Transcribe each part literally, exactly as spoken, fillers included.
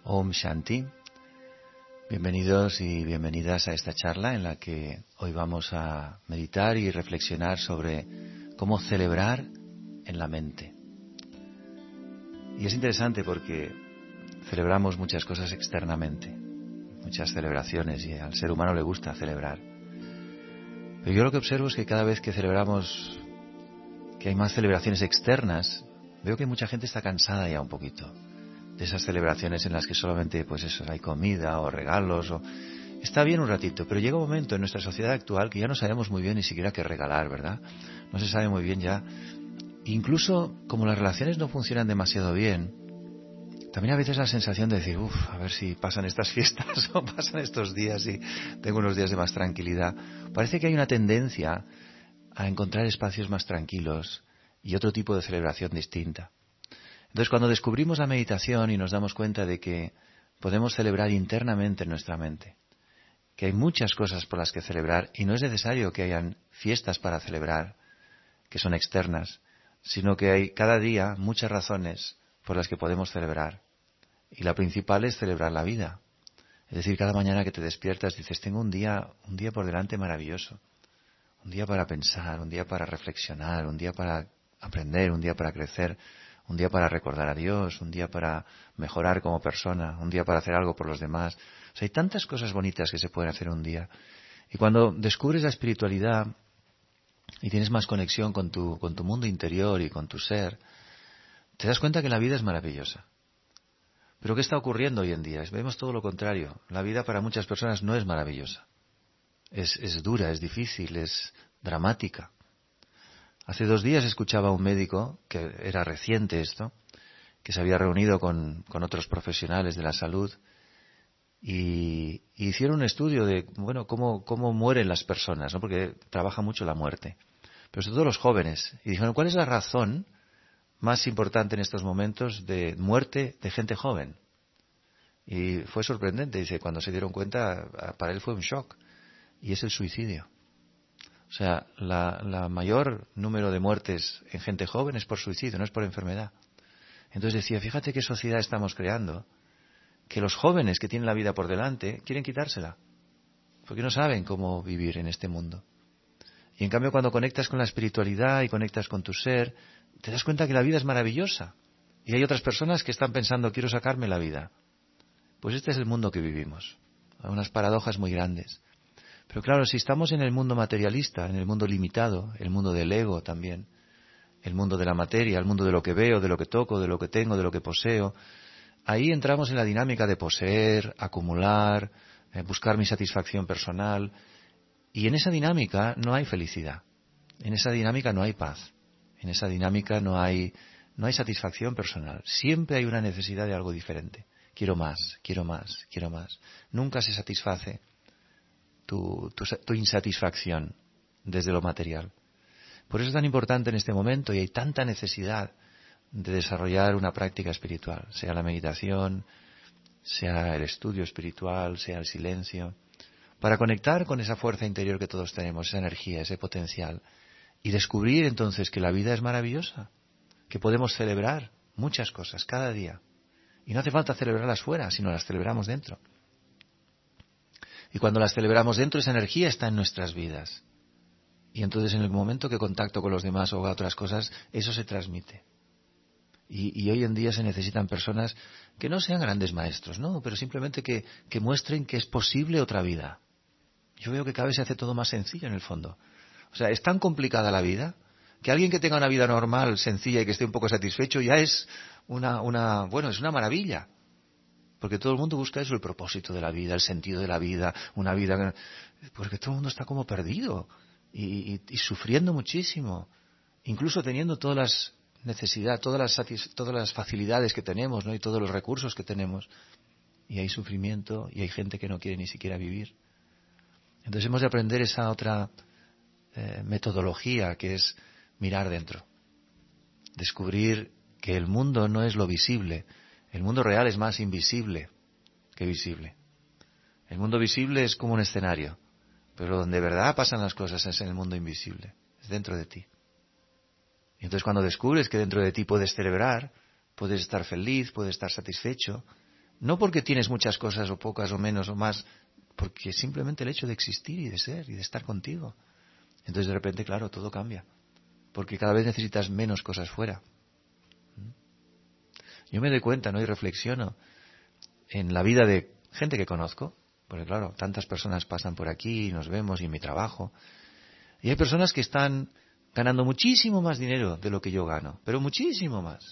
Om Shanti. Bienvenidos y bienvenidas a esta charla en la que hoy vamos a meditar y reflexionar sobre cómo celebrar en la mente. Y es interesante porque celebramos muchas cosas externamente, muchas celebraciones, y al ser humano le gusta celebrar. Pero yo lo que observo es que cada vez que celebramos, que hay más celebraciones externas, veo que mucha gente está cansada ya un poquito de esas celebraciones en las que solamente pues eso, hay comida o regalos. O... Está bien un ratito, pero llega un momento en nuestra sociedad actual que ya no sabemos muy bien ni siquiera qué regalar, ¿verdad? No se sabe muy bien ya. Incluso como las relaciones no funcionan demasiado bien, también a veces la sensación de decir, uff, a ver si pasan estas fiestas o pasan estos días y tengo unos días de más tranquilidad. Parece que hay una tendencia a encontrar espacios más tranquilos y otro tipo de celebración distinta. Entonces, cuando descubrimos la meditación y nos damos cuenta de que podemos celebrar internamente en nuestra mente, que hay muchas cosas por las que celebrar y no es necesario que hayan fiestas para celebrar, que son externas, sino que hay cada día muchas razones por las que podemos celebrar. Y la principal es celebrar la vida. Es decir, cada mañana que te despiertas dices, tengo un día, un día por delante maravilloso. Un día para pensar, un día para reflexionar, un día para aprender, un día para crecer, un día para recordar a Dios, un día para mejorar como persona, un día para hacer algo por los demás. O sea, hay tantas cosas bonitas que se pueden hacer un día. Y cuando descubres la espiritualidad y tienes más conexión con tu, con tu mundo interior y con tu ser, te das cuenta que la vida es maravillosa. Pero ¿qué está ocurriendo hoy en día? Vemos todo lo contrario. La vida para muchas personas no es maravillosa. Es, es dura, es difícil, es dramática. Hace dos días escuchaba a un médico, que era reciente esto, que se había reunido con, con otros profesionales de la salud y, y hicieron un estudio de, bueno, cómo, cómo mueren las personas, ¿no? Porque trabaja mucho la muerte. Pero sobre todo los jóvenes. Y dijeron, ¿cuál es la razón más importante en estos momentos de muerte de gente joven? Y fue sorprendente, dice, cuando se dieron cuenta, para él fue un shock. Y es el suicidio. O sea, la, la mayor número de muertes en gente joven es por suicidio, no es por enfermedad. Entonces decía, fíjate qué sociedad estamos creando, que los jóvenes que tienen la vida por delante quieren quitársela, porque no saben cómo vivir en este mundo. Y en cambio cuando conectas con la espiritualidad y conectas con tu ser, te das cuenta que la vida es maravillosa. Y hay otras personas que están pensando, quiero sacarme la vida. Pues este es el mundo que vivimos. Hay unas paradojas muy grandes. Pero claro, si estamos en el mundo materialista, en el mundo limitado, el mundo del ego también, el mundo de la materia, el mundo de lo que veo, de lo que toco, de lo que tengo, de lo que poseo, ahí entramos en la dinámica de poseer, acumular, eh, buscar mi satisfacción personal. Y en esa dinámica no hay felicidad, en esa dinámica no hay paz, en esa dinámica no hay, no hay satisfacción personal. Siempre hay una necesidad de algo diferente. Quiero más, quiero más, quiero más. Nunca se satisface Tu, tu, tu insatisfacción desde lo material. Por eso es tan importante en este momento y hay tanta necesidad de desarrollar una práctica espiritual, sea la meditación, sea el estudio espiritual, sea el silencio, para conectar con esa fuerza interior que todos tenemos, esa energía, ese potencial, y descubrir entonces que la vida es maravillosa, que podemos celebrar muchas cosas cada día. Y no hace falta celebrarlas fuera, sino las celebramos dentro. Y cuando las celebramos dentro, esa energía está en nuestras vidas. Y entonces en el momento que contacto con los demás o hago otras cosas, eso se transmite. Y, y hoy en día se necesitan personas que no sean grandes maestros, ¿no? Pero simplemente que, que muestren que es posible otra vida. Yo veo que cada vez se hace todo más sencillo en el fondo. O sea, es tan complicada la vida que alguien que tenga una vida normal, sencilla y que esté un poco satisfecho ya es una, una bueno, es una maravilla. Porque todo el mundo busca eso, el propósito de la vida, el sentido de la vida, una vida... Porque todo el mundo está como perdido y, y, y sufriendo muchísimo, incluso teniendo todas las necesidades, todas las, satis, todas las facilidades que tenemos, ¿no? Y todos los recursos que tenemos. Y hay sufrimiento y hay gente que no quiere ni siquiera vivir. Entonces hemos de aprender esa otra eh, metodología que es mirar dentro. Descubrir que el mundo no es lo visible. El mundo real es más invisible que visible. El mundo visible es como un escenario, pero donde de verdad pasan las cosas es en el mundo invisible, es dentro de ti. Y entonces cuando descubres que dentro de ti puedes celebrar, puedes estar feliz, puedes estar satisfecho, No porque tienes muchas cosas o pocas o menos o más, porque simplemente el hecho de existir y de ser y de estar contigo. Entonces de repente, claro, todo cambia. Porque cada vez necesitas menos cosas fuera. Yo me doy cuenta, ¿no? Y reflexiono en la vida de gente que conozco, porque claro, tantas personas pasan por aquí, nos vemos y en mi trabajo. Y hay personas que están ganando muchísimo más dinero de lo que yo gano, pero muchísimo más.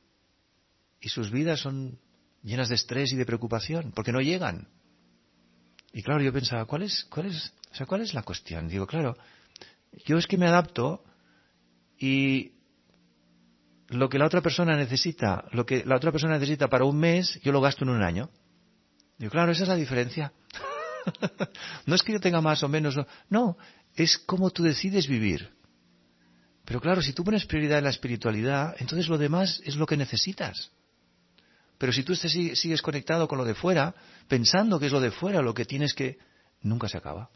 Y sus vidas son llenas de estrés y de preocupación, porque no llegan. Y claro, yo pensaba, ¿cuál es, cuál es, o sea, cuál es la cuestión? Digo, claro, yo es que me adapto y lo que la otra persona necesita, lo que la otra persona necesita para un mes, yo lo gasto en un año. Digo, claro, esa es la diferencia. No es que yo tenga más o menos, no, no, es cómo tú decides vivir. Pero claro, si tú pones prioridad en la espiritualidad, entonces lo demás es lo que necesitas. Pero si tú te sigues conectado con lo de fuera, pensando que es lo de fuera lo que tienes que... Nunca se acaba.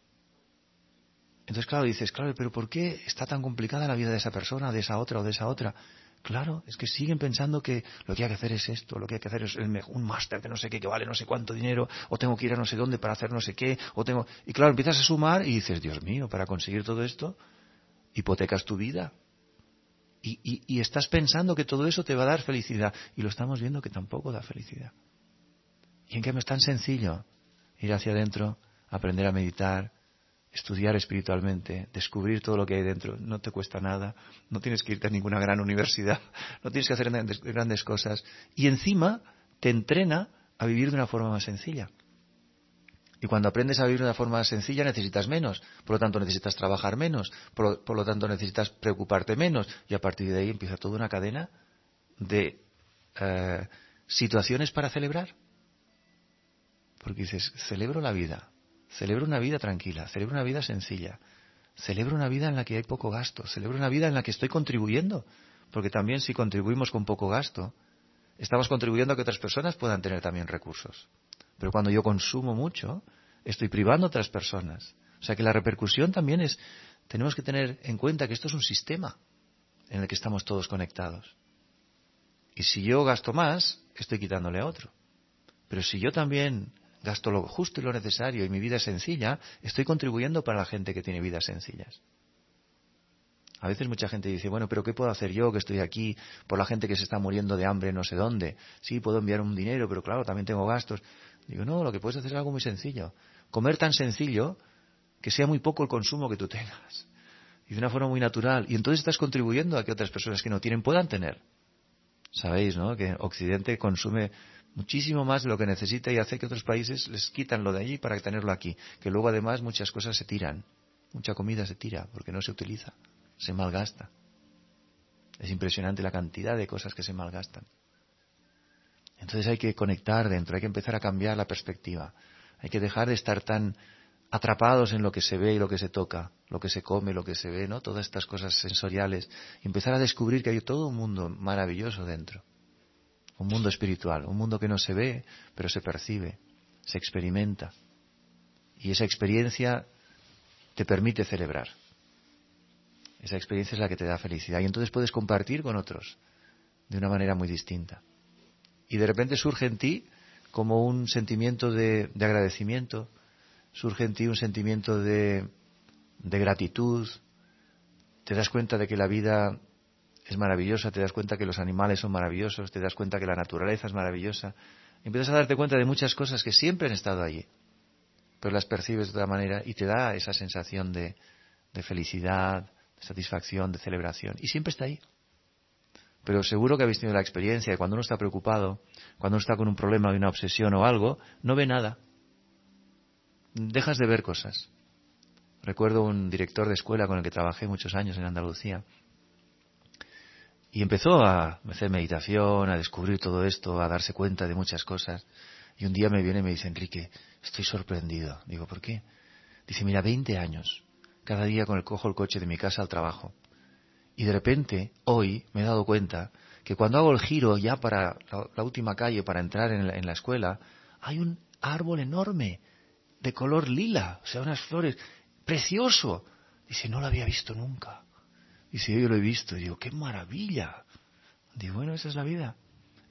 Entonces, claro, dices, claro, pero ¿por qué está tan complicada la vida de esa persona, de esa otra o de esa otra? Claro, es que siguen pensando que lo que hay que hacer es esto, lo que hay que hacer es el, un máster de no sé qué que vale no sé cuánto dinero, o tengo que ir a no sé dónde para hacer no sé qué, o tengo... Y claro, empiezas a sumar y dices, Dios mío, para conseguir todo esto, hipotecas tu vida. Y, y, y estás pensando que todo eso te va a dar felicidad. Y lo estamos viendo que tampoco da felicidad. Y en cambio es tan sencillo ir hacia adentro, aprender a meditar, estudiar espiritualmente, descubrir todo lo que hay dentro. No te cuesta nada, no tienes que irte a ninguna gran universidad, no tienes que hacer grandes, grandes cosas. Y encima te entrena a vivir de una forma más sencilla. Y cuando aprendes a vivir de una forma más sencilla necesitas menos, por lo tanto necesitas trabajar menos, por lo, por lo tanto necesitas preocuparte menos. Y a partir de ahí empieza toda una cadena de eh, situaciones para celebrar. Porque dices, celebro la vida, celebro una vida tranquila, celebro una vida sencilla, celebro una vida en la que hay poco gasto, celebro una vida en la que estoy contribuyendo. Porque también si contribuimos con poco gasto, estamos contribuyendo a que otras personas puedan tener también recursos. Pero cuando yo consumo mucho, estoy privando a otras personas. O sea que la repercusión también es, tenemos que tener en cuenta que esto es un sistema en el que estamos todos conectados. Y si yo gasto más, estoy quitándole a otro. Pero si yo también gasto lo justo y lo necesario y mi vida es sencilla, estoy contribuyendo para la gente que tiene vidas sencillas. A veces mucha gente dice, bueno, pero ¿qué puedo hacer yo que estoy aquí por la gente que se está muriendo de hambre no sé dónde? Sí, puedo enviar un dinero, pero claro, también tengo gastos. Digo, no, lo que puedes hacer es algo muy sencillo. Comer tan sencillo que sea muy poco el consumo que tú tengas. Y de una forma muy natural. Y entonces estás contribuyendo a que otras personas que no tienen puedan tener. Sabéis, ¿no? Que Occidente consume muchísimo más de lo que necesita y hace que otros países les quitan lo de allí para tenerlo aquí. Que luego además muchas cosas se tiran. Mucha comida se tira porque no se utiliza. Se malgasta. Es impresionante la cantidad de cosas que se malgastan. Entonces hay que conectar dentro, hay que empezar a cambiar la perspectiva. Hay que dejar de estar tan atrapados en lo que se ve y lo que se toca, lo que se come, lo que se ve, ¿no? Todas estas cosas sensoriales. Y empezar a descubrir que hay todo un mundo maravilloso dentro. Un mundo espiritual, un mundo que no se ve, pero se percibe, se experimenta. Y esa experiencia te permite celebrar. Esa experiencia es la que te da felicidad. Y entonces puedes compartir con otros de una manera muy distinta. Y de repente surge en ti como un sentimiento de, de agradecimiento, surge en ti un sentimiento de, de gratitud, te das cuenta de que la vida es maravillosa, te das cuenta que los animales son maravillosos, te das cuenta que la naturaleza es maravillosa, empiezas a darte cuenta de muchas cosas que siempre han estado allí, pero las percibes de otra manera y te da esa sensación de, de felicidad, de satisfacción, de celebración, y siempre está ahí. Pero seguro que habéis tenido la experiencia de cuando uno está preocupado, cuando uno está con un problema de una obsesión o algo, no ve nada. Dejas de ver cosas. Recuerdo un director de escuela con el que trabajé muchos años en Andalucía. Y empezó a hacer meditación, a descubrir todo esto, a darse cuenta de muchas cosas. Y un día me viene y me dice, Enrique, estoy sorprendido. Digo, ¿por qué? Dice, mira, veinte años, cada día con el cojo el coche de mi casa al trabajo. Y de repente, hoy, me he dado cuenta que cuando hago el giro ya para la, la última calle, para entrar en la, en la escuela, hay un árbol enorme, de color lila, o sea, unas flores, precioso. Dice, no lo había visto nunca. Dice, yo lo he visto. Y digo, ¡qué maravilla! Digo, bueno, esa es la vida.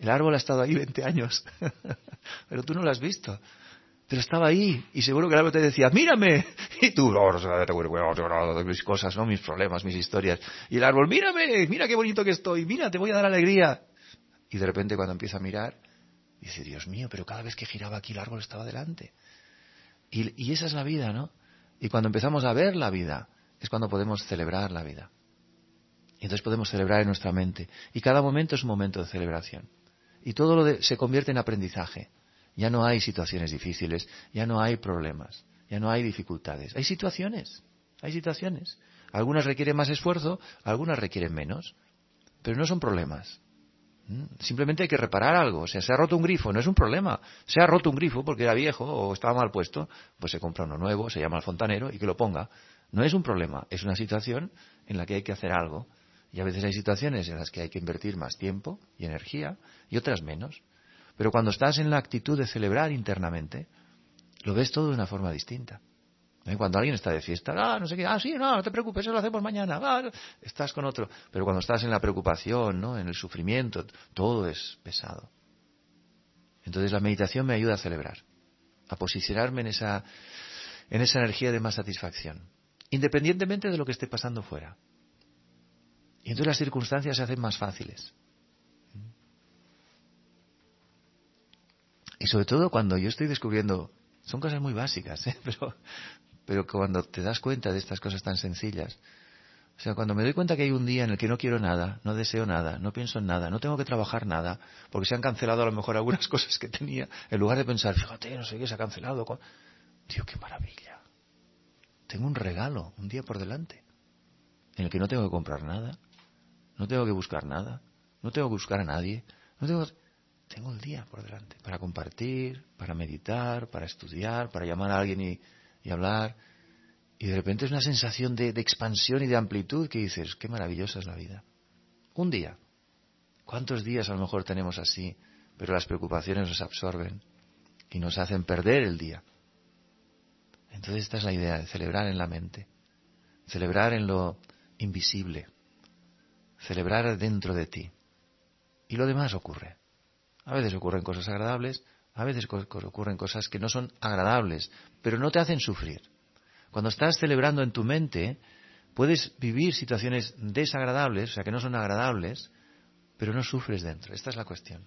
El árbol ha estado ahí veinte años, pero tú no lo has visto. Pero estaba ahí, y seguro que el árbol te decía, ¡mírame! Y tú, mis cosas, ¿no? Mis problemas, mis historias. Y el árbol, ¡mírame! ¡Mira qué bonito que estoy! ¡Mira, te voy a dar alegría! Y de repente cuando empieza a mirar, dice, Dios mío, pero cada vez que giraba aquí el árbol estaba delante. Y, y esa es la vida, ¿no? Y cuando empezamos a ver la vida, es cuando podemos celebrar la vida. Y entonces podemos celebrar en nuestra mente. Y cada momento es un momento de celebración. Y todo lo de, se convierte en aprendizaje. Ya no hay situaciones difíciles, ya no hay problemas, ya no hay dificultades. Hay situaciones, hay situaciones. Algunas requieren más esfuerzo, algunas requieren menos, pero no son problemas. Simplemente hay que reparar algo. O sea, se ha roto un grifo, no es un problema. Se ha roto un grifo porque era viejo o estaba mal puesto, pues se compra uno nuevo, se llama al fontanero y que lo ponga. No es un problema, es una situación en la que hay que hacer algo. Y a veces hay situaciones en las que hay que invertir más tiempo y energía y otras menos. Pero cuando estás en la actitud de celebrar internamente, lo ves todo de una forma distinta. ¿Eh? Cuando alguien está de fiesta, ah, no sé qué, ah, sí, no, no te preocupes, eso lo hacemos mañana, ah, estás con otro. Pero cuando estás en la preocupación, ¿no? En el sufrimiento, todo es pesado. Entonces la meditación me ayuda a celebrar, a posicionarme en esa, en esa energía de más satisfacción, independientemente de lo que esté pasando fuera. Y entonces las circunstancias se hacen más fáciles. Y sobre todo cuando yo estoy descubriendo, son cosas muy básicas, ¿eh? pero, pero cuando te das cuenta de estas cosas tan sencillas, o sea, cuando me doy cuenta que hay un día en el que no quiero nada, no deseo nada, no pienso en nada, no tengo que trabajar nada, porque se han cancelado a lo mejor algunas cosas que tenía, en lugar de pensar, fíjate, no sé qué, se ha cancelado. Con... Tío, qué maravilla. Tengo un regalo, un día por delante, en el que no tengo que comprar nada, no tengo que buscar nada, no tengo que buscar a nadie, no tengo que... Tengo el día por delante para compartir, para meditar, para estudiar, para llamar a alguien y, y hablar. Y de repente es una sensación de, de expansión y de amplitud que dices, qué maravillosa es la vida. Un día. ¿Cuántos días a lo mejor tenemos así? Pero las preocupaciones nos absorben y nos hacen perder el día. Entonces esta es la idea de celebrar en la mente. Celebrar en lo invisible. Celebrar dentro de ti. Y lo demás ocurre. A veces ocurren cosas agradables, a veces ocurren cosas que no son agradables, pero no te hacen sufrir. Cuando estás celebrando en tu mente, puedes vivir situaciones desagradables, o sea, que no son agradables, pero no sufres dentro. Esta es la cuestión.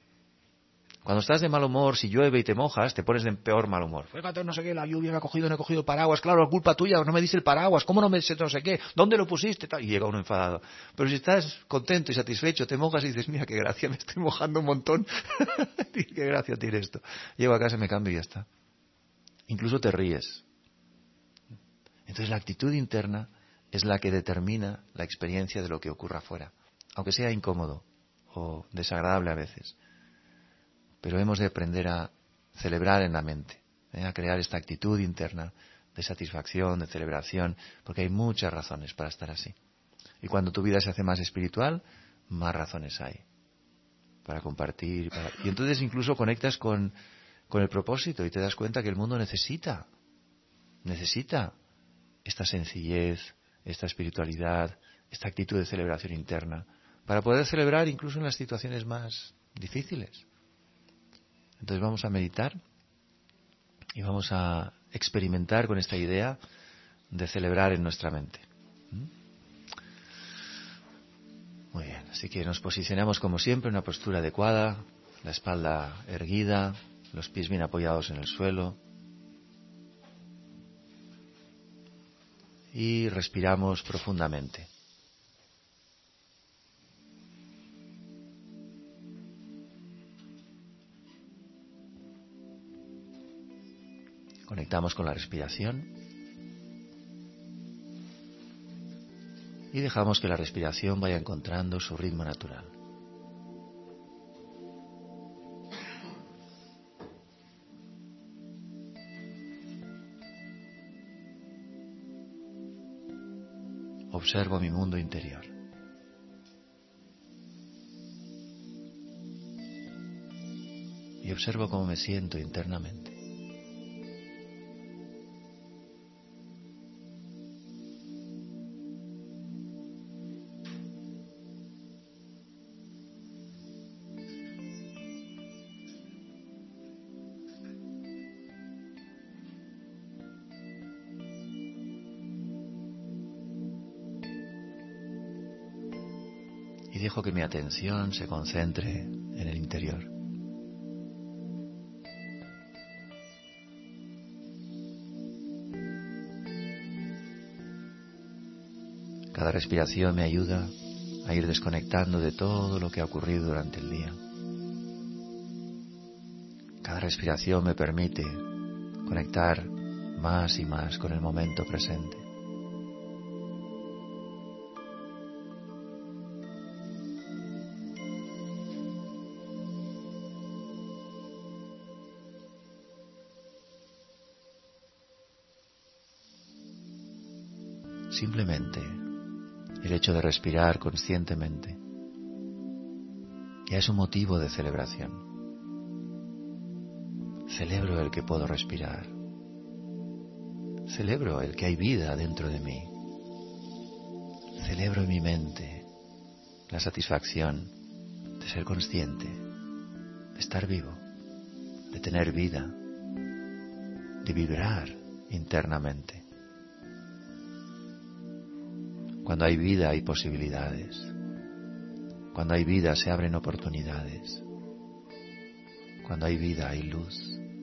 Cuando estás de mal humor, si llueve y te mojas, te pones de peor mal humor. Fíjate, no sé qué, la lluvia me ha cogido, no he cogido paraguas. Claro, la culpa tuya, no me dice el paraguas. ¿Cómo no me dice no sé qué? ¿Dónde lo pusiste? Y llega uno enfadado. Pero si estás contento y satisfecho, te mojas y dices, mira, qué gracia, me estoy mojando un montón. Qué gracia tiene esto. Llego a casa, me cambio y ya está. Incluso te ríes. Entonces la actitud interna es la que determina la experiencia de lo que ocurra afuera. Aunque sea incómodo o desagradable a veces. Pero hemos de aprender a celebrar en la mente, ¿eh? A crear esta actitud interna de satisfacción, de celebración, porque hay muchas razones para estar así. Y cuando tu vida se hace más espiritual, más razones hay para compartir. Para... Y entonces incluso conectas con, con el propósito y te das cuenta que el mundo necesita, necesita esta sencillez, esta espiritualidad, esta actitud de celebración interna, para poder celebrar incluso en las situaciones más difíciles. Entonces vamos a meditar y vamos a experimentar con esta idea de celebrar en nuestra mente. Muy bien, así que nos posicionamos como siempre en una postura adecuada, la espalda erguida, los pies bien apoyados en el suelo. Y respiramos profundamente. Conectamos con la respiración y dejamos que la respiración vaya encontrando su ritmo natural. Observo mi mundo interior. Y observo cómo me siento internamente. y dejo que mi atención se concentre en el interior. Cada respiración me ayuda a ir desconectando de todo lo que ha ocurrido durante el día. Cada respiración me permite conectar más y más con el momento presente. Simplemente el hecho de respirar conscientemente ya es un motivo de celebración. Celebro el que puedo respirar. Celebro el que hay vida dentro de mí. Celebro en mi mente la satisfacción de ser consciente, de estar vivo, de tener vida, de vibrar internamente. Cuando hay vida hay posibilidades. Cuando hay vida se abren oportunidades. Cuando hay vida hay luz.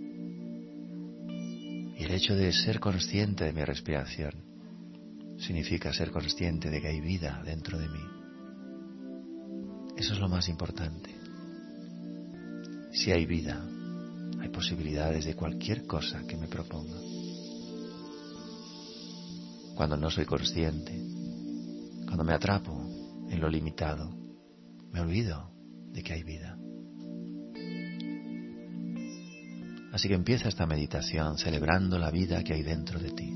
Y el hecho de ser consciente de mi respiración significa ser consciente de que hay vida dentro de mí. Eso es lo más importante. Si hay vida, hay posibilidades de cualquier cosa que me proponga. Cuando no soy consciente, cuando me atrapo en lo limitado, me olvido de que hay vida. Así que empieza esta meditación celebrando la vida que hay dentro de ti.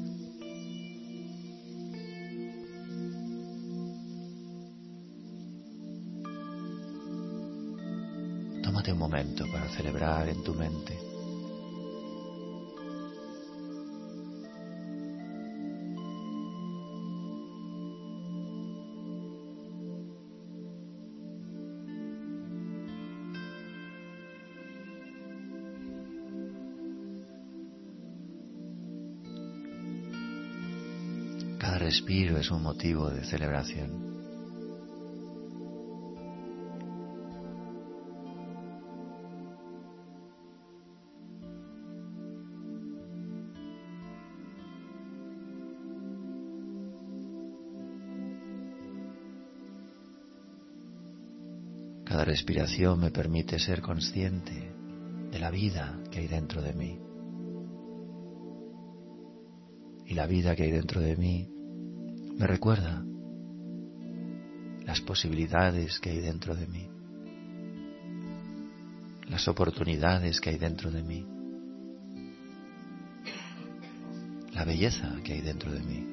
Tómate un momento para celebrar en tu mente. Cada respiro es un motivo de celebración. Cada respiración me permite ser consciente de la vida que hay dentro de mí. Y la vida que hay dentro de mí me recuerda las posibilidades que hay dentro de mí, las oportunidades que hay dentro de mí, la belleza que hay dentro de mí.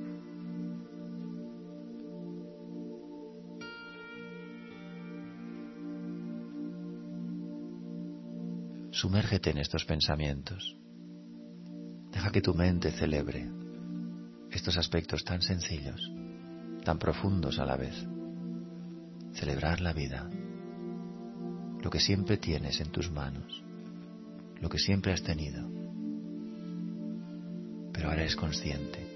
Sumérgete en estos pensamientos. Deja que tu mente celebre estos aspectos tan sencillos, tan profundos a la vez. Celebrar la vida, lo que siempre tienes en tus manos, lo que siempre has tenido, pero ahora eres consciente.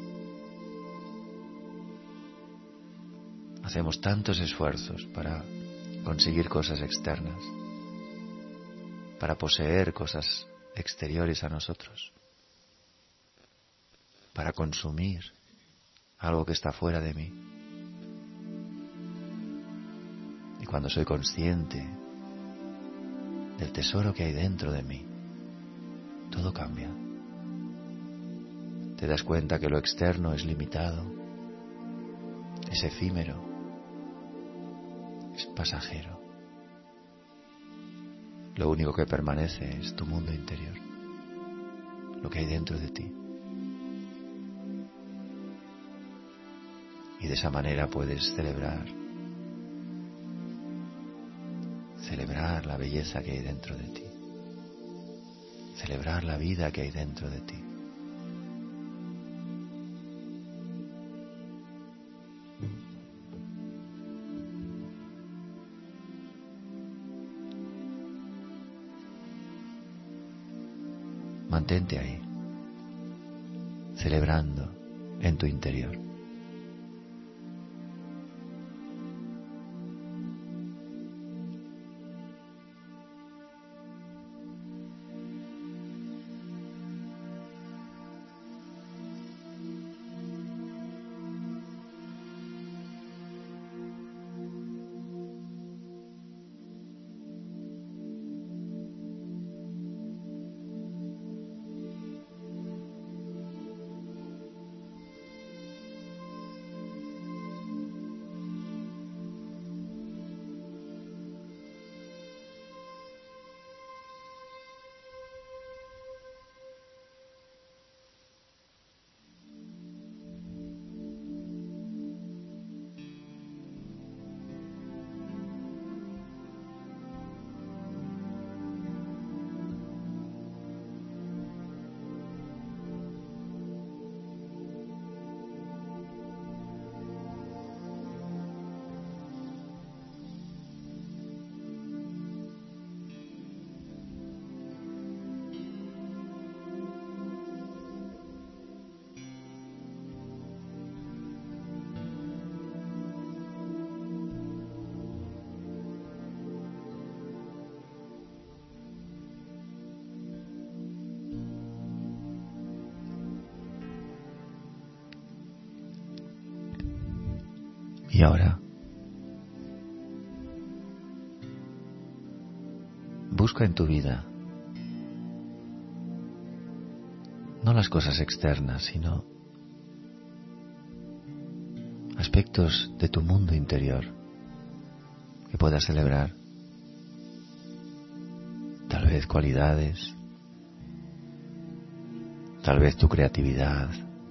Hacemos tantos esfuerzos para conseguir cosas externas, para poseer cosas exteriores a nosotros, para consumir algo que está fuera de mí. Y cuando soy consciente del tesoro que hay dentro de mí, todo cambia. Te das cuenta que lo externo es limitado, es efímero, es pasajero. Lo único que permanece es tu mundo interior, lo que hay dentro de ti. Y de esa manera puedes celebrar, celebrar la belleza que hay dentro de ti, celebrar la vida que hay dentro de ti. Mantente ahí, celebrando en tu interior. Y ahora, busca en tu vida no las cosas externas, sino aspectos de tu mundo interior que puedas celebrar. Tal vez cualidades, tal vez tu creatividad,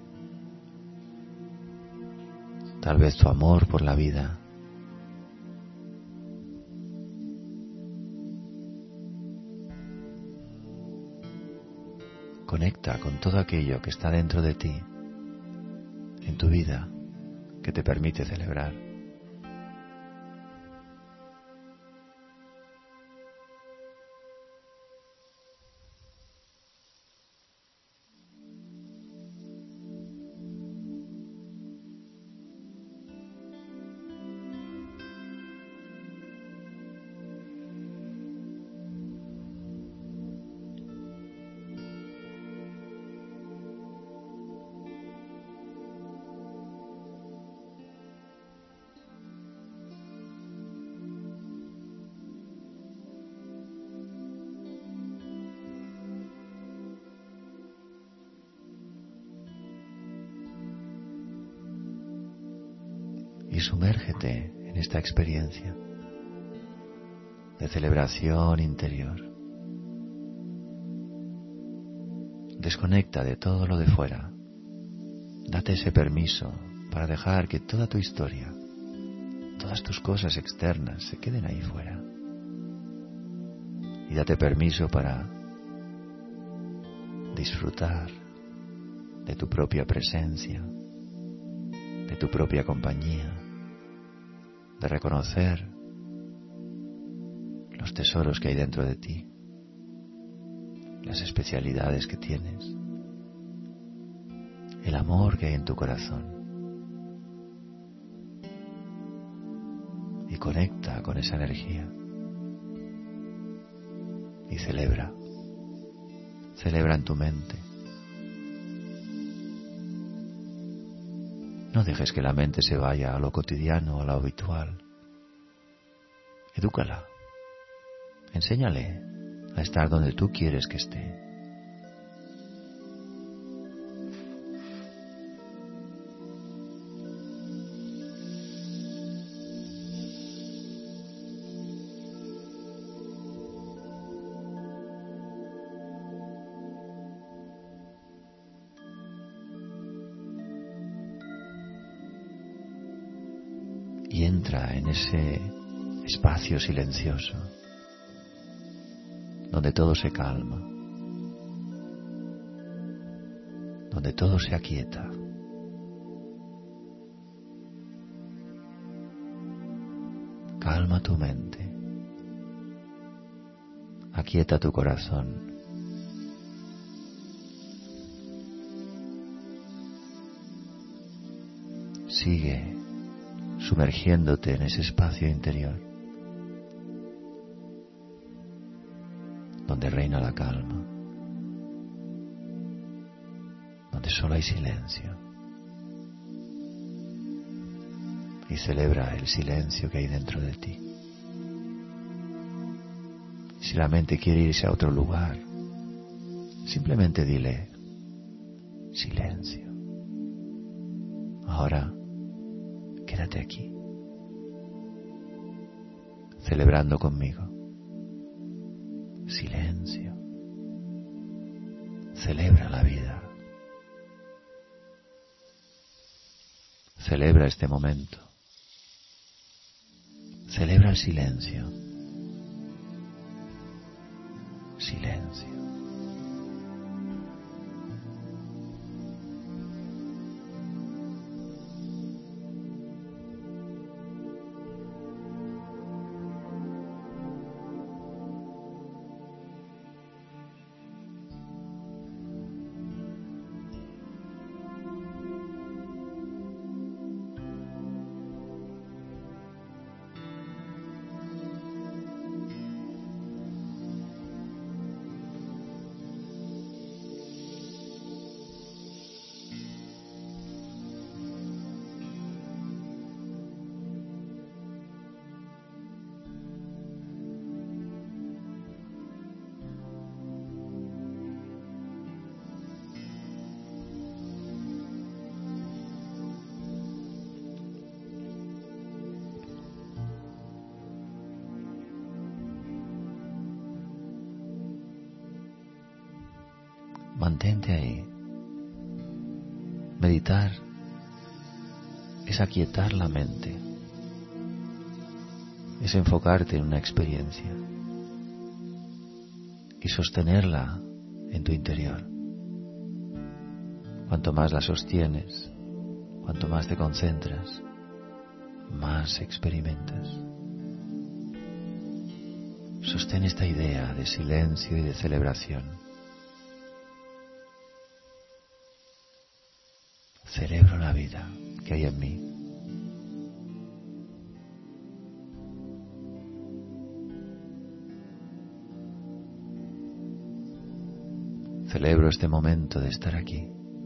tal vez tu amor por la vida. Conecta con todo aquello que está dentro de ti, en tu vida, que te permite celebrar. Y sumérgete en esta experiencia de celebración interior. Desconecta de todo lo de fuera. Date ese permiso para dejar que toda tu historia, todas tus cosas externas se queden ahí fuera. Y date permiso para disfrutar de tu propia presencia, de tu propia compañía, de reconocer los tesoros que hay dentro de ti, las especialidades que tienes, el amor que hay en tu corazón. Y conecta con esa energía y celebra, celebra en tu mente. No dejes que la mente se vaya a lo cotidiano, a lo habitual. Edúcala. Enséñale a estar donde tú quieres que esté. Y entra en ese espacio silencioso donde todo se calma, donde todo se aquieta. Calma tu mente, aquieta tu corazón. Sigue sumergiéndote en ese espacio interior donde reina la calma, donde solo hay silencio, y celebra el silencio que hay dentro de ti. Si la mente quiere irse a otro lugar, simplemente dile silencio. Ahora quédate aquí, celebrando conmigo. Silencio. Celebra la vida. Celebra este momento. Celebra el silencio. Silencio. Mantente ahí. Meditar es aquietar la mente, es enfocarte en una experiencia y sostenerla en tu interior. Cuanto más la sostienes, cuanto más te concentras, más experimentas. Sostén esta idea de silencio y de celebración. Celebro la vida que hay en mí. Celebro este momento de estar aquí.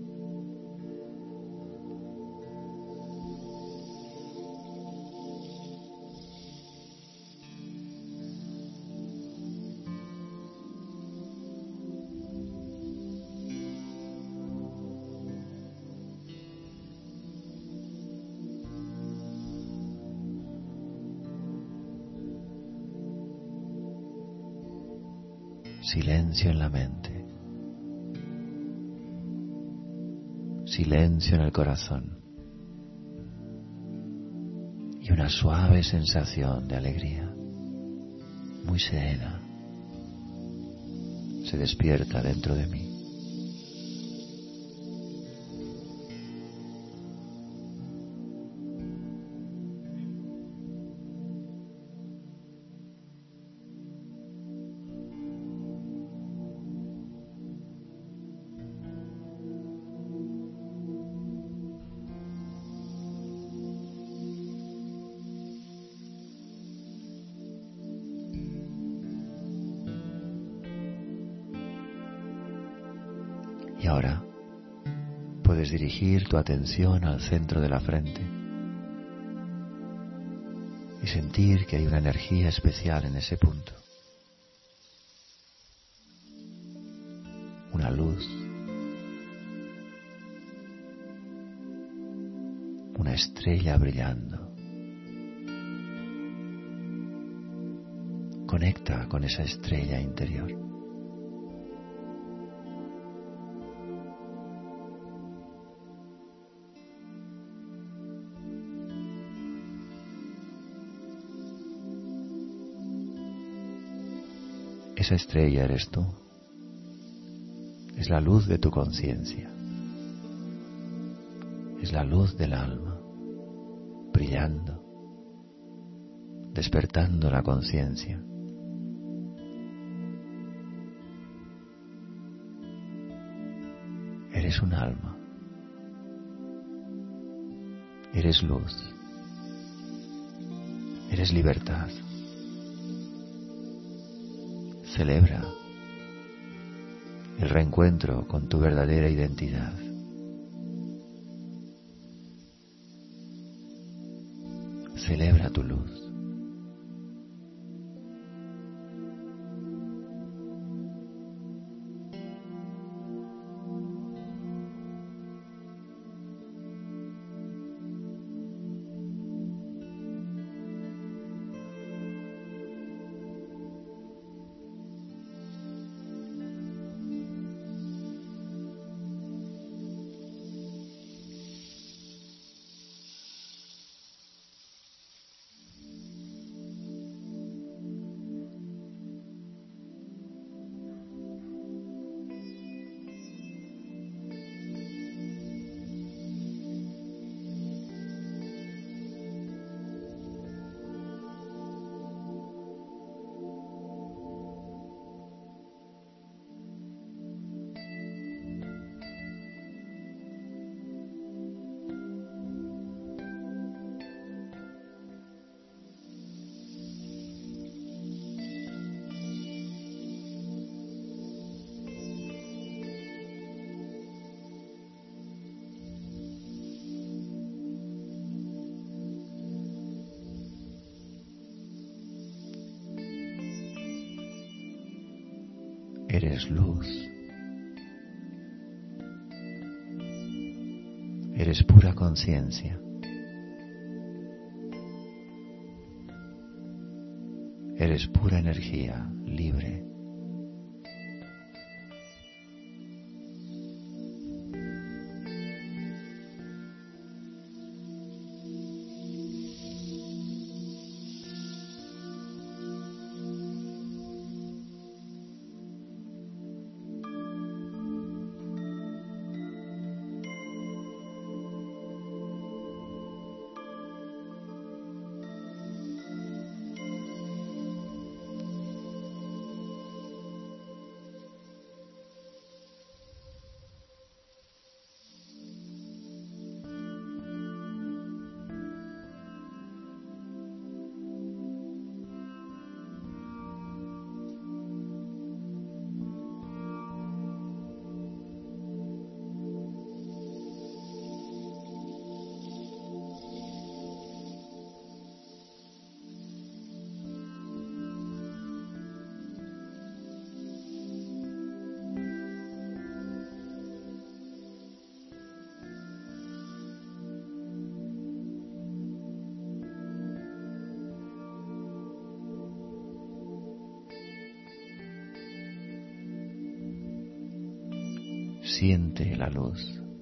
Silencio en la mente, silencio en el corazón y una suave sensación de alegría, muy serena, se despierta dentro de mí. Y ahora puedes dirigir tu atención al centro de la frente y sentir que hay una energía especial en ese punto. Una luz, una estrella brillando. Conecta con esa estrella interior. Esa estrella eres tú. Es la luz de tu conciencia. Es la luz del alma, brillando, despertando la conciencia. Eres un alma. Eres luz. Eres libertad. Celebra el reencuentro con tu verdadera identidad. Celebra tu luz. Eres luz. Eres pura conciencia. Eres pura energía libre. Siente la luz.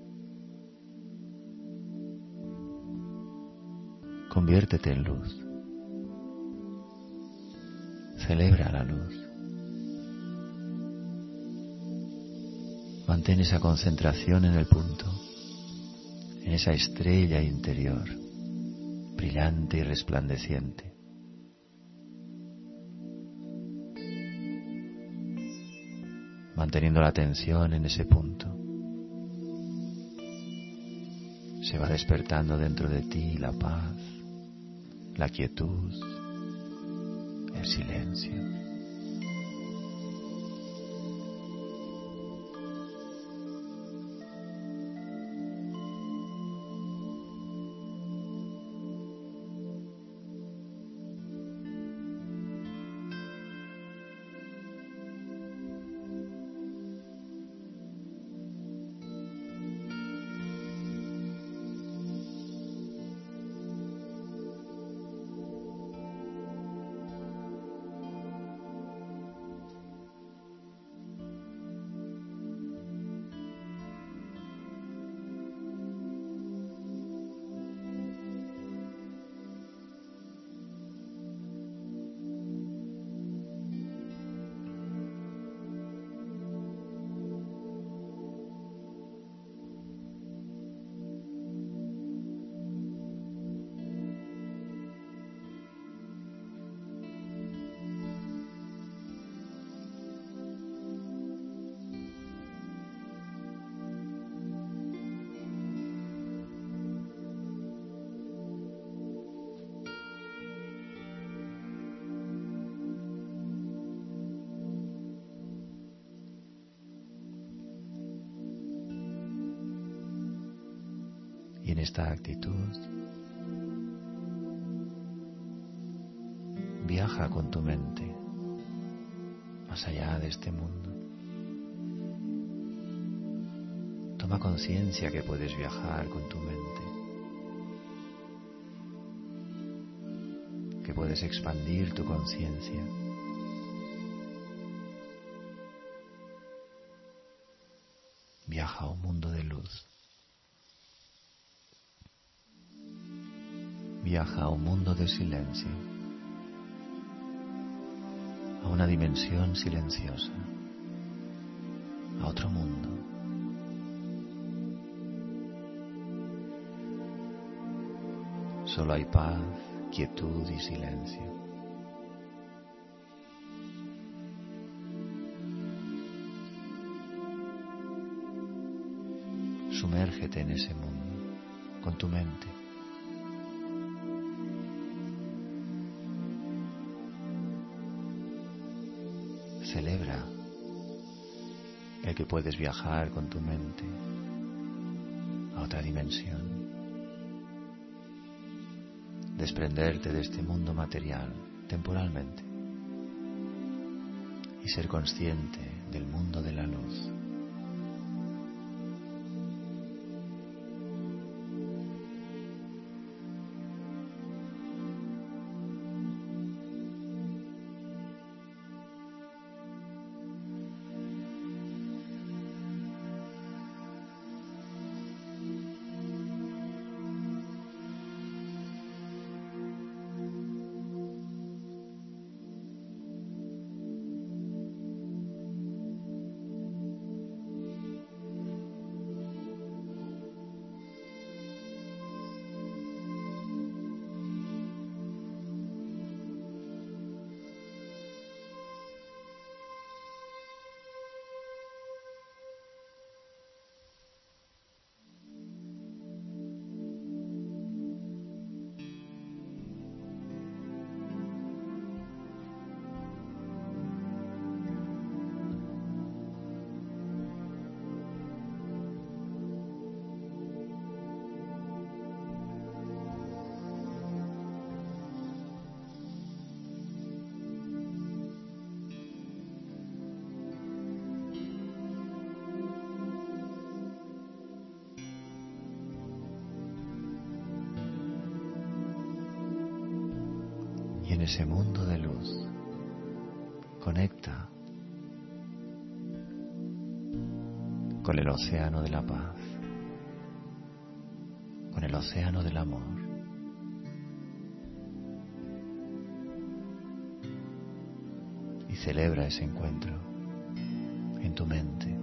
Conviértete en luz. Celebra la luz. Mantén esa concentración en el punto, en esa estrella interior, brillante y resplandeciente. Manteniendo la atención en ese punto, se va despertando dentro de ti la paz, la quietud, el silencio. Y en esta actitud, viaja con tu mente más allá de este mundo. Toma conciencia que puedes viajar con tu mente, que puedes expandir tu conciencia. Viaja a un mundo de luz. Viaja a un mundo de silencio, a una dimensión silenciosa, a otro mundo. Solo hay paz, quietud y silencio. Sumérgete en ese mundo con tu mente. Celebra el que puedes viajar con tu mente a otra dimensión, desprenderte de este mundo material temporalmente y ser consciente del mundo de la luz. En ese mundo de luz, conecta con el océano de la paz, con el océano del amor. Y celebra ese encuentro en tu mente.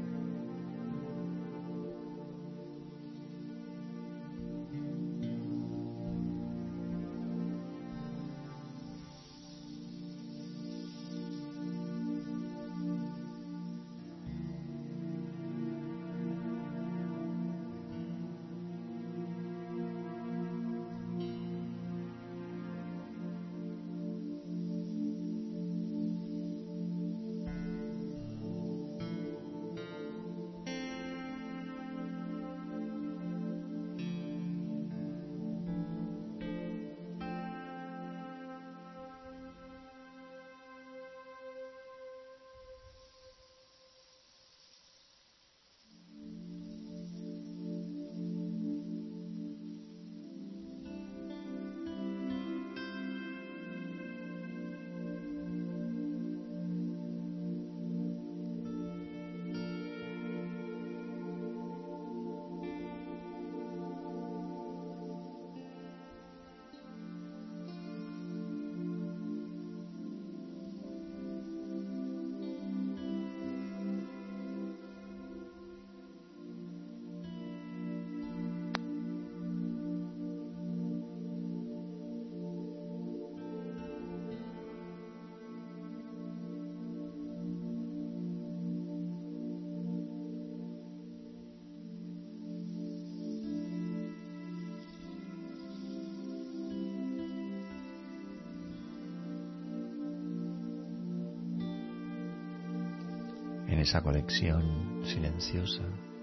En esa conexión silenciosa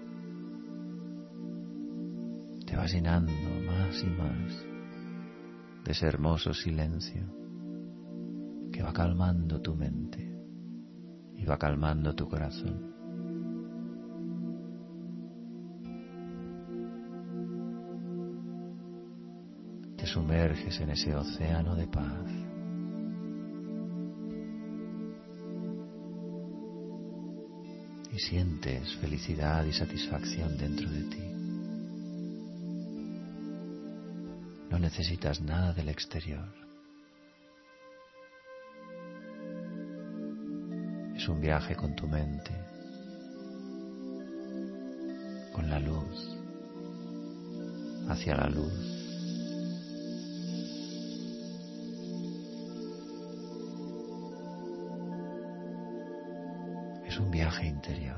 te vas llenando más y más de ese hermoso silencio que va calmando tu mente y va calmando tu corazón. Te sumerges en ese océano de paz. Y sientes felicidad y satisfacción dentro de ti. No necesitas nada del exterior. Es un viaje con tu mente, con la luz, hacia la luz. Es un viaje interior.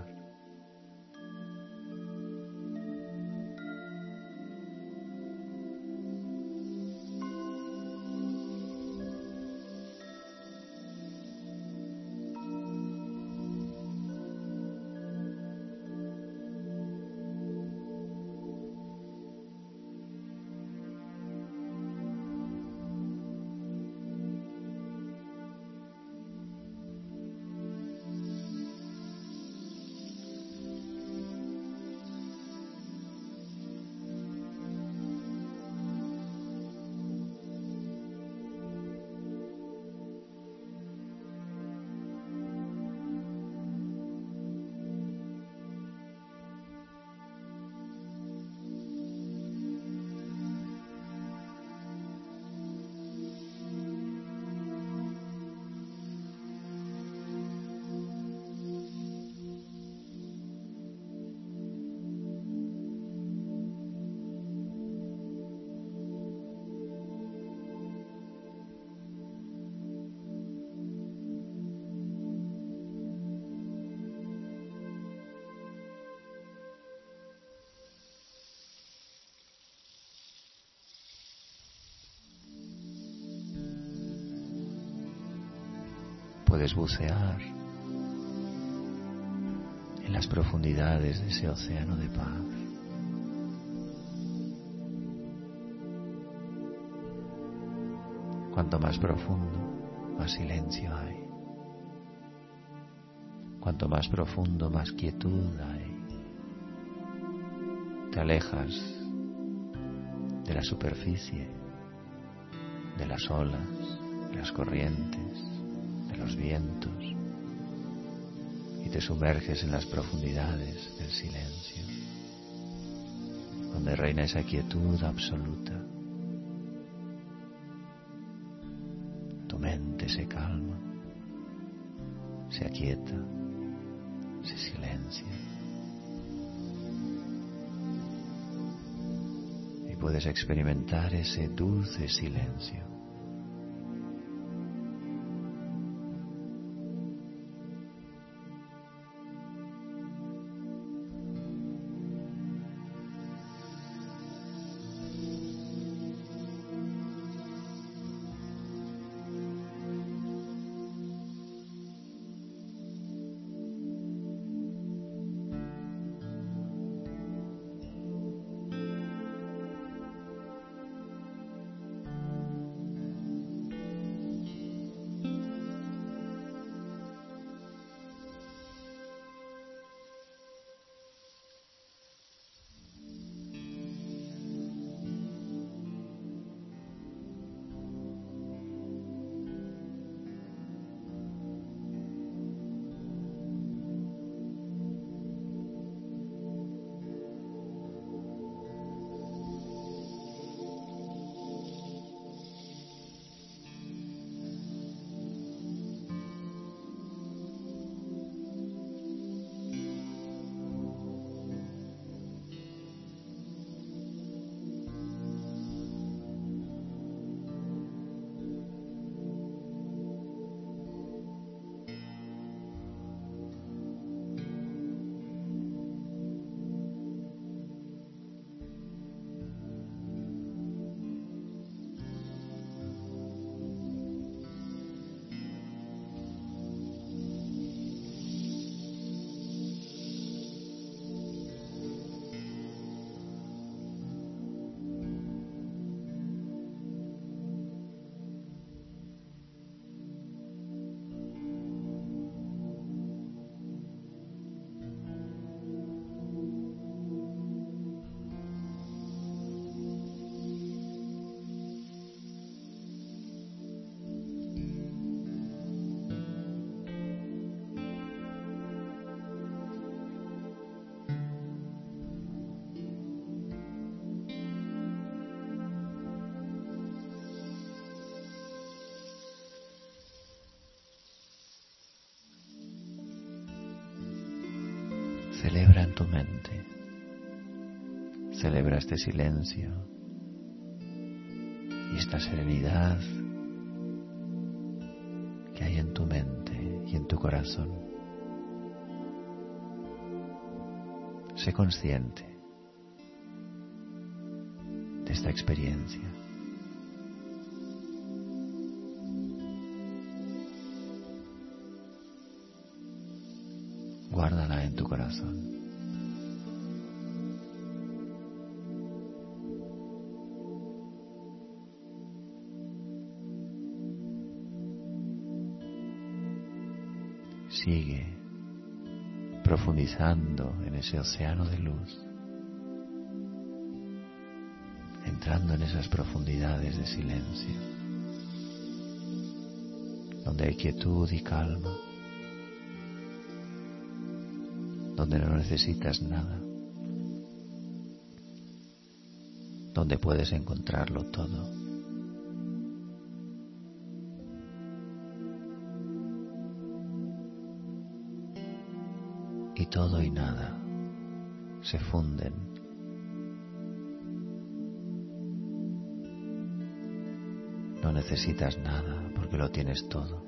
Puedes bucear en las profundidades de ese océano de paz. Cuanto más profundo, más silencio hay. Cuanto más profundo, más quietud hay. Te alejas de la superficie, de las olas, de las corrientes, de los vientos, y te sumerges en las profundidades del silencio, donde reina esa quietud absoluta. Tu mente se calma, se aquieta, se silencia. Y puedes experimentar ese dulce silencio. Celebra en tu mente, celebra este silencio y esta serenidad que hay en tu mente y en tu corazón. Sé consciente de esta experiencia. Guárdala en tu corazón. Sigue profundizando en ese océano de luz, entrando en esas profundidades de silencio, donde hay quietud y calma, donde no necesitas nada, donde puedes encontrarlo todo. Y todo y nada se funden. No necesitas nada porque lo tienes todo.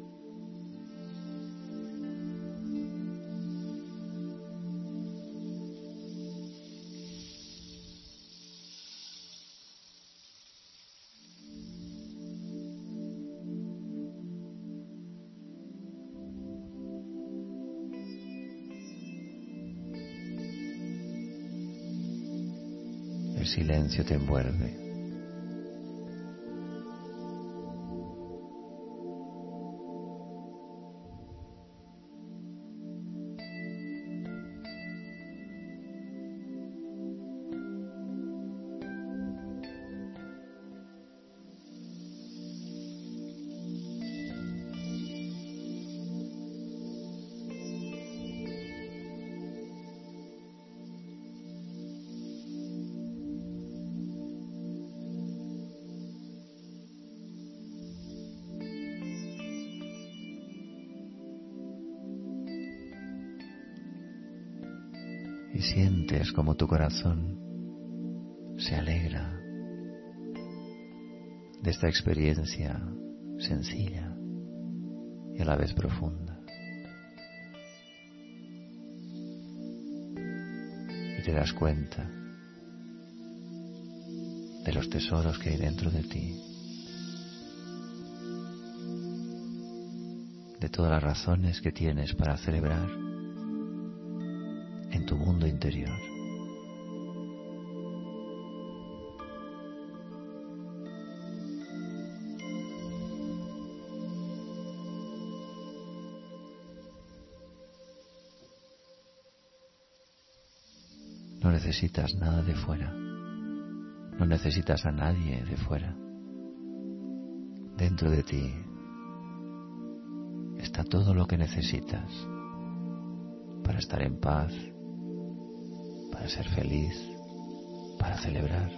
El silencio te envuelve. y sientes como tu corazón se alegra de esta experiencia sencilla y a la vez profunda. Y te das cuenta de los tesoros que hay dentro de ti, de todas las razones que tienes para celebrar en tu mundo interior. No necesitas nada de fuera, no necesitas a nadie de fuera. Dentro de ti está todo lo que necesitas para estar en paz, para ser feliz, para celebrar.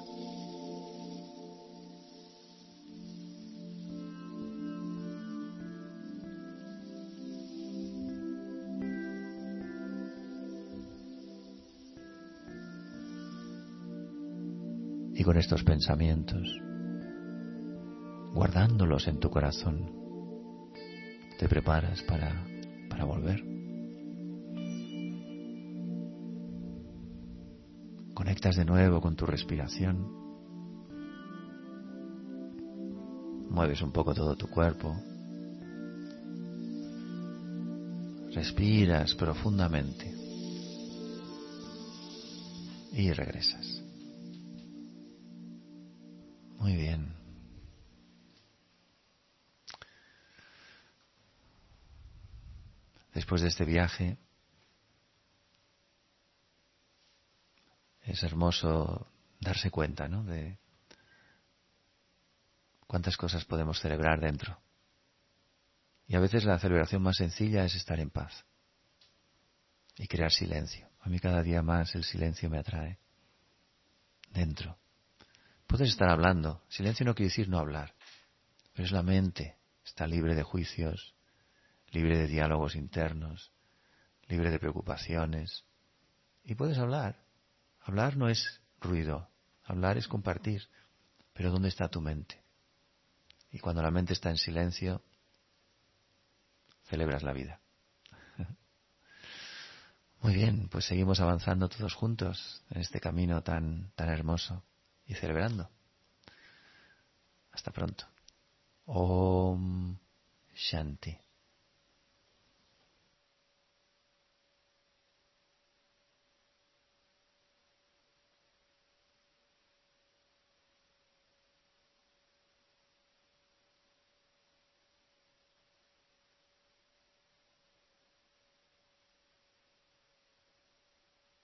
Y con estos pensamientos, guardándolos en tu corazón, te preparas para, para volver. Conectas de nuevo con tu respiración. Mueves un poco todo tu cuerpo. Respiras profundamente. Y regresas. Muy bien. Después de este viaje, es hermoso darse cuenta, ¿no?, de cuántas cosas podemos celebrar dentro. Y a veces la celebración más sencilla es estar en paz y crear silencio. A mí cada día más el silencio me atrae. Dentro. Puedes estar hablando. Silencio no quiere decir no hablar. Pero es la mente. Está libre de juicios, libre de diálogos internos, libre de preocupaciones. Y puedes hablar. Hablar no es ruido. Hablar es compartir. Pero ¿dónde está tu mente? Y cuando la mente está en silencio, celebras la vida. Muy bien, pues seguimos avanzando todos juntos en este camino tan, tan hermoso y celebrando. Hasta pronto. Om Shanti.